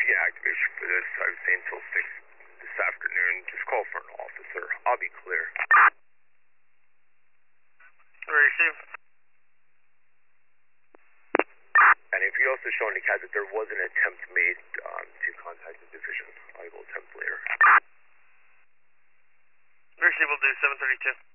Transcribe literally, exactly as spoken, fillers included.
Yeah, activation for this. I was saying until six this afternoon. Just call for an officer. I'll be clear. Receive. And if you also show any cat that there was an attempt made um, to contact the division, I will attempt later. Receive will do seven thirty-two.